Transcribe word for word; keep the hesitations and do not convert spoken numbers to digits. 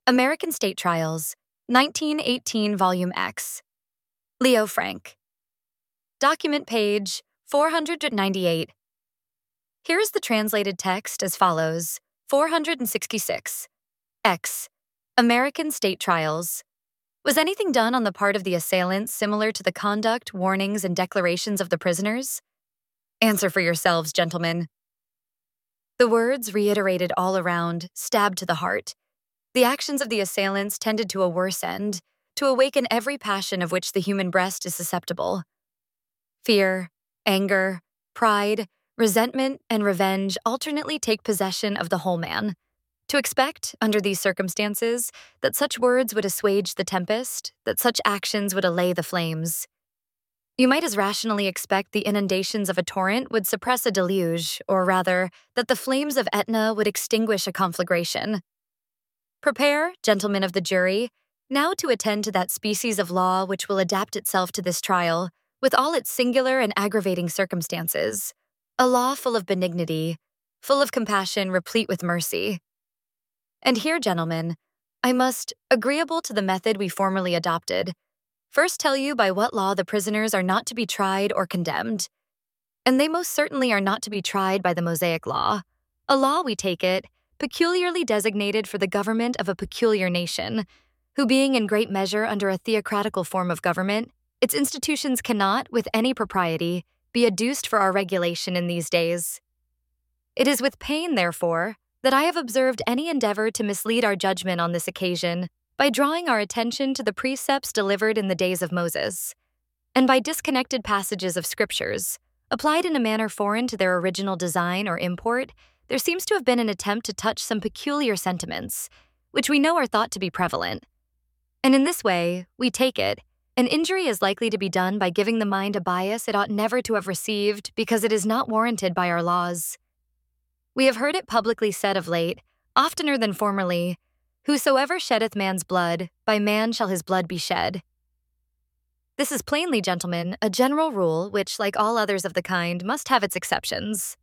American State Trials, nineteen eighteen, Volume X. Leo Frank. Document page four hundred ninety-eight. Here is the translated text as follows: four hundred sixty-six. X. American State Trials. Was anything done on the part of the assailants similar to the conduct, warnings, and declarations of the prisoners? Answer for yourselves, gentlemen. The words, reiterated all around, stabbed to the heart. The actions of the assailants tended to a worse end, to awaken every passion of which the human breast is susceptible. Fear, anger, pride, resentment, and revenge alternately take possession of the whole man. To expect, under these circumstances, that such words would assuage the tempest, that such actions would allay the flames. You might as rationally expect the inundations of a torrent would suppress a deluge, or rather, that the flames of Etna would extinguish a conflagration. Prepare, gentlemen of the jury, now to attend to that species of law which will adapt itself to this trial, with all its singular and aggravating circumstances, a law full of benignity, full of compassion, replete with mercy. And here, gentlemen, I must, agreeable to the method we formerly adopted, first tell you by what law the prisoners are not to be tried or condemned. And they most certainly are not to be tried by the Mosaic Law, a law, we take it, peculiarly designated for the government of a peculiar nation, who being in great measure under a theocratical form of government, its institutions cannot, with any propriety, be adduced for our regulation in these days. It is with pain, therefore, that I have observed any endeavor to mislead our judgment on this occasion by drawing our attention to the precepts delivered in the days of Moses, and by disconnected passages of scriptures, applied in a manner foreign to their original design or import. There seems to have been an attempt to touch some peculiar sentiments, which we know are thought to be prevalent. And in this way, we take it, an injury is likely to be done by giving the mind a bias it ought never to have received because it is not warranted by our laws. We have heard it publicly said of late, oftener than formerly, "Whosoever sheddeth man's blood, by man shall his blood be shed." This is plainly, gentlemen, a general rule which, like all others of the kind, must have its exceptions.